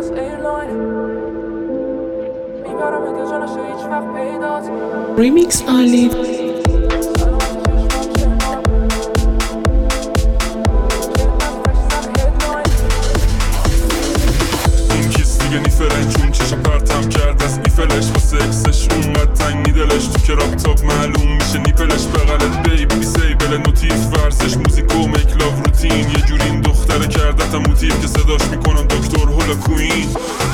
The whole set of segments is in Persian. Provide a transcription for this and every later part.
اسکاس ایرلاین میبرم ات جانش هیچ وقت پیدات ریمیکس عالی. این کیس دیگه نیفرن چون چشم پرتم کرد از ایفلش واسه اکسش اونقدر تنگ میدلش تو که راپتاپ معلوم میشه نیپلش بغلت بیبی دیسیبل نوتیف ورزش موزیک و میک لاو روتین یه جوری این دختره کردتم موتیف که صداش میکنم دکتر هولا کوین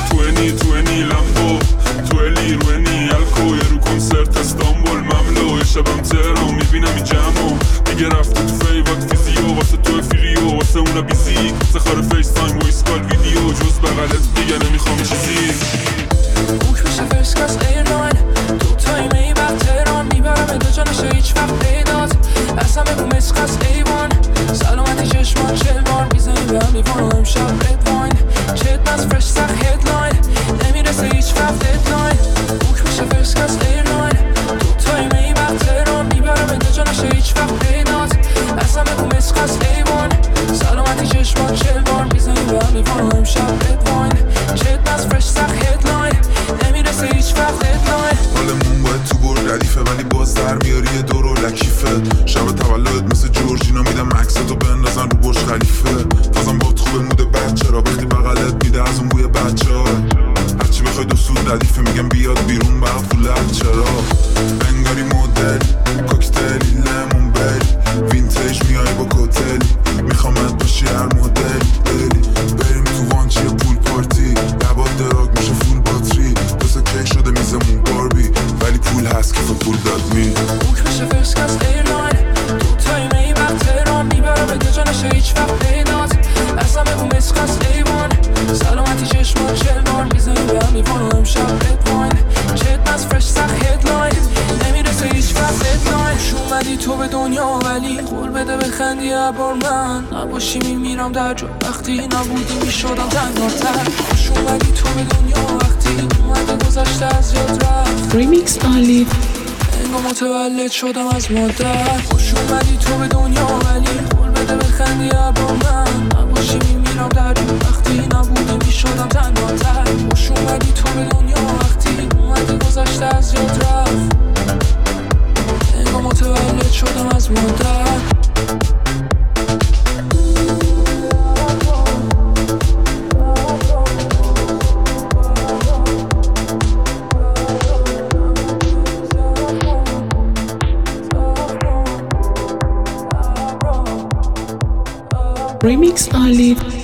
توینی لامبو تو الی روینی الکو یه رو کنسرت استانبول مملو یه شبم تهران میبینم این جمعو دیگه رفته تو فیوات فیزیو واسه تو فریو واسه اونا بیزی سخار فیس تایم ویس کال ویدیو جز بغلت دیگه نمیخوام چیزی بوک میشه اسکاس ایرلاین دو تایم ای وقت تهران میبرم ات جانش هیچ وقت پیدات اصلا بگو مسخاس ایوان سلامتی چشمان شلوار میزنی به هم میوان امشب رد واین چت از فرش سخ هدلاین نمیرسه هیچ وقت ددلاین بوک میشه اسکاس ایرلاین دو تایم ای وقت تهران میبرم ات جانش هیچ وقت پیدات اصلا بگو مسخاس ایوان سلامتی چشمان شلوار میزنی به هم میوان امشب رد واین چت از فرش سخ هدلاین نمیرسه هیچ وقت ددلاین حالمون باید تو بر ردیفه ولی باز در میاری یه دور و لکیفه شب تولد مثل جورجینا میدم عکستو بندازن رو برج خلیفه تازم باد خوبه مود بچه را وقتی بغلت میده از اون بوی بچه ها هرچی بخوای دو سود ردیفه میگم بیاد بیرون برق فولد چرا انگاری مدل کوکتلی لیمون بری وینتیج میای با کوتل میخوامت باشی هر مدل بریم تو وانچی پول پارتی لبات دراگ میشه فول باتری دوسه کیک شده میزمون باربی ولی پول هست که پول داد می بوک میشه اسکاس ایرلاین دو تایم ای وقت تهران میبرم ات جانش هیچ وقت پیدات اصلا بگو مسخاس ایوان سلامتی چشمان شلوار میزنی به هم میوان امشب رد واین چت از فرش سخ هدلاین نمیرسه هیچ وقت ددلاین خوش اومدی تو به دنیا ولی قول بده بخندی ابر من نباشی میمیرم در جا وقتی نبودی میشدم تنهاتر خوش اومدی تو به دنیا وقتی اومده گذشته از یاد رفت ریمیکس عالی. انگار متولد شدم از مادر خوش اومدی تو به دنیا ولی قول بده بخندی ابر من نباشی میمیرم در جا وقتی نبودی میشدم تنهاتر خوش اومدی تو به دنیا وقتی اومده گذشته از یاد رفت انگار متولد شدم از مادر ریمیکس عالی.